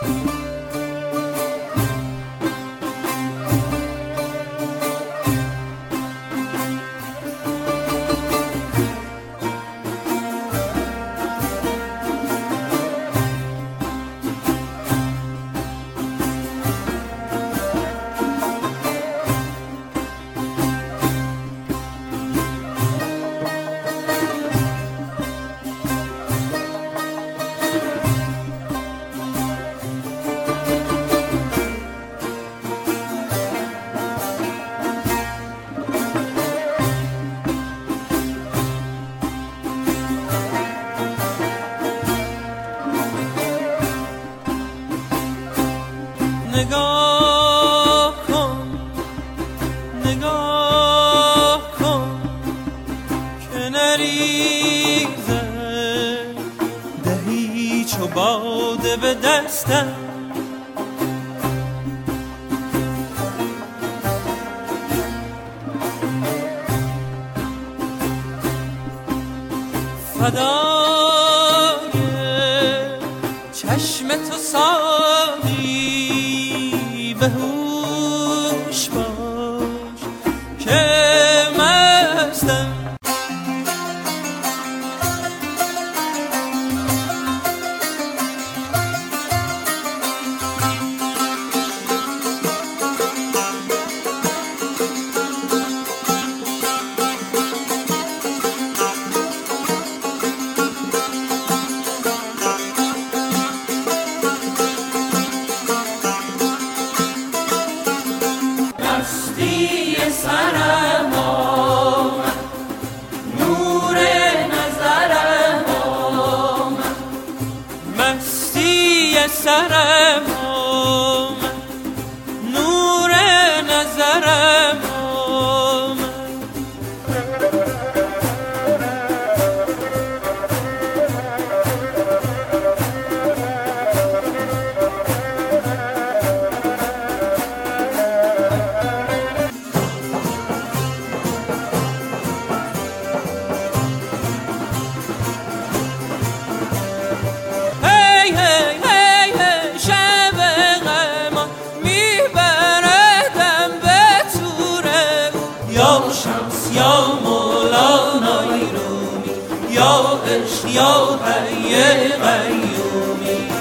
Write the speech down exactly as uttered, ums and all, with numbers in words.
نگاه کن نگاه کن که نریزه دهی چو باده به دستم فدای چشم تو ساقی به هوش باش که مستم مستی سرم آمد نور نظرم آمد مستی سرم آمد نور نظرم آمد یا شمس یا مولانای رومی یا عشق یا حی قیومی